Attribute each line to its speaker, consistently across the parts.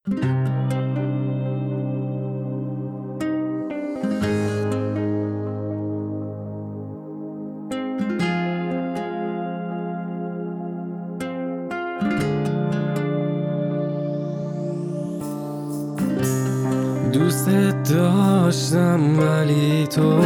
Speaker 1: دوست داشتم ولی تو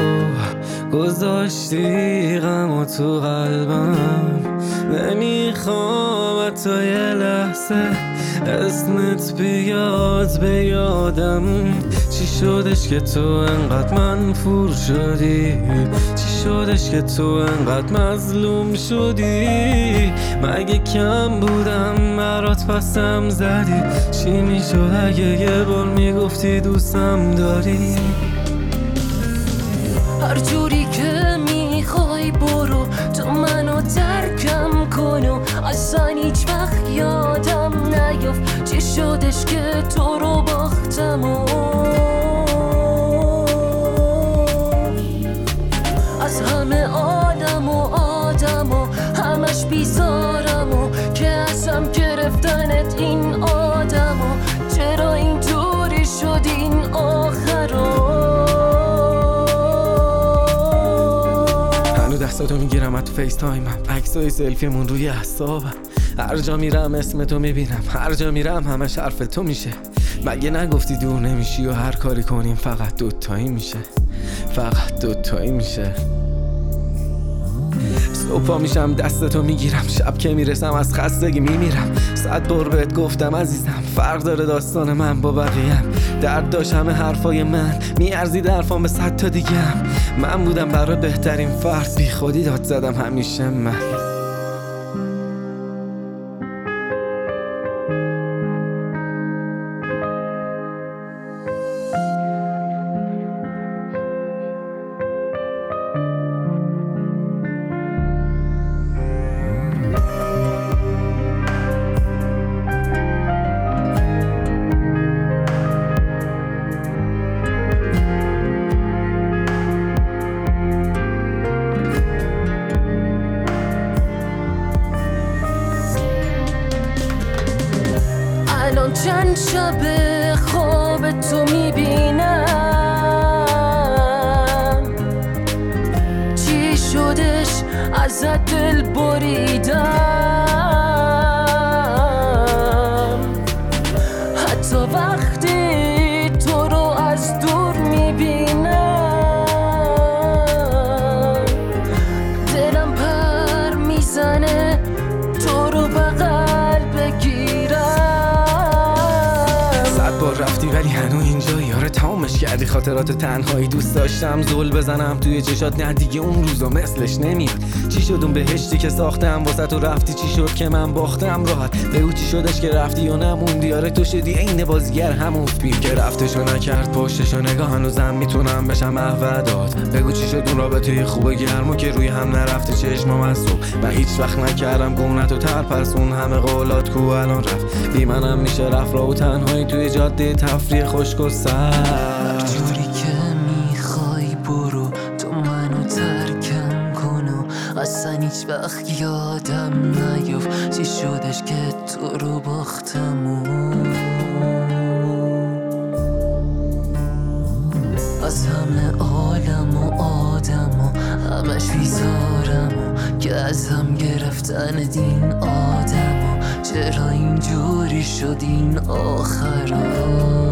Speaker 1: گذاشتی غم و تو قلبم. نمیخوام تا یه لحظه اسمت بیاد به یادم. چی شدش که تو انقدر منفور شدی؟ چی شدش که تو انقدر مظلوم شدی؟ مگه کم بودم برات پسم زدی؟ چی میشد اگه یه بار میگفتی دوستم داری؟
Speaker 2: هر جوری که میخوای برو، تو منو ترکم کن و اصلا هیچ وقت یادم نیفت چی شدش که تو رو باختم و از همه آدم و همش بیزارم و که ازم گرفتنت این آدم و چرا اینطوری شد این
Speaker 1: دستاتو میگیرم از تو فیس تایمم، عکسای سلفیمون روی اعصابم. هر جا میرم اسم تو میبینم، هر جا میرم همش حرف تو میشه. مگه نگفتی دور نمیشی و هر کاری کنیم فقط دوتایی میشه، فقط دوتایی میشه. صبح میشم دستتو میگیرم، شب که میرسم از خستگی میمیرم. 100 بار بهت گفتم عزیزم فرق داره داستان من با بقیه‌ام. درد داشت همه حرفای من میارزید حرفام به 100 تا دیگه‌ام. من بودم برای بهترین فرد، بی خودی داد زدم همیشه من.
Speaker 2: الان چند شب خواب تو میبینم، چی شدش ازت دل بریدم. حتی وقتی تو رو از دور میبینم دلم پر میزنه تو رو بغل بگیرم.
Speaker 1: رفتی ولی هنو اینجایی، آره تمامش کردی خاطرات تنهایی. دوست داشتم زل بزنم توی چشات، نه دیگه اون روزا مثلش نمیاد. چی شد اون بهشتی که ساختم واسه تو رفتی؟ چی شد که من باختم راحت؟ بگو چی شدش که رفتی و نموندی؟ آره تو شدی عین بازیگر همون فیلم که رفتشو نکرد پشتشو نگاه. هنوزم میتونم بشم احودات. بگو چی شد اون رابطه خوب گرمو که روی هم نرفته چشمام از صبح. من هیچ وقت نکردم گونت و تر، پس اون همه قولات کو الان رفت. بی منم میشه رفت را و تنهایی توی جاده تفریح خشک و سرد.
Speaker 2: هر جوری که میخوای برو، تو منو ترکم کن و اصلا هیچ وقت یادم نیفت چی شدش که تو رو باختم و از همه عالم و همش بیزارم و که ازم گرفتن این آدم و چرا اینجوری شد این آخرا.